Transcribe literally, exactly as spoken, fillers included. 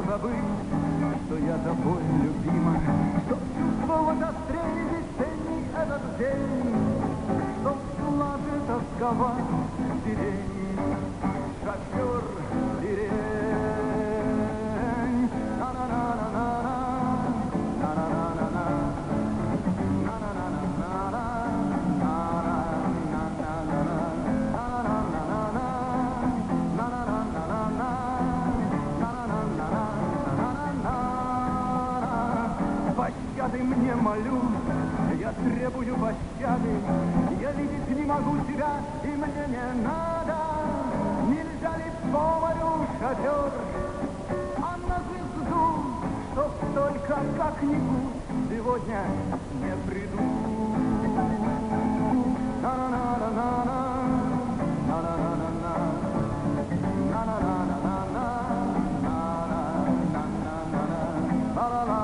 забыть, что я тобой любима, что чувствовать острее весенний этот день, что слажи тосковать сирень, шофер сирень. На-на-на-на-на-на, на-на-на-на-на, на-на-на-на-на, пощады мне молю, я требую пощады, я видеть не могу тебя, и мне не надо. Нельзя ли по морю, шофер, а на звезду, чтоб только как-нибудь сегодня не приду. На-на-на-на-на-на, на-на-на-на-на, на-на-на-на-на, на-на-на-на-на, la la la.